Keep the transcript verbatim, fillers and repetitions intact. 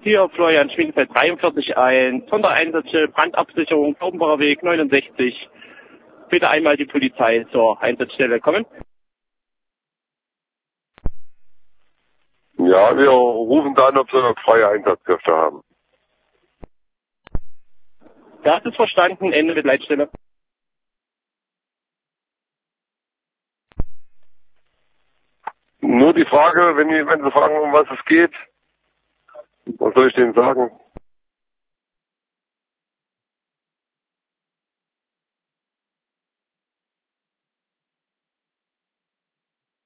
Hier Florian Schmiedenfeld dreiundvierzig, ein Sondereinsatz für Brandabsicherung, Taubenbacher Weg neunundsechzig. Bitte einmal die Polizei zur Einsatzstelle kommen. Ja, wir rufen dann, ob sie freie Einsatzkräfte haben. Das ist verstanden, Ende mit Leitstelle. Nur die Frage, wenn, die, wenn Sie fragen, um was es geht, was soll ich denen sagen?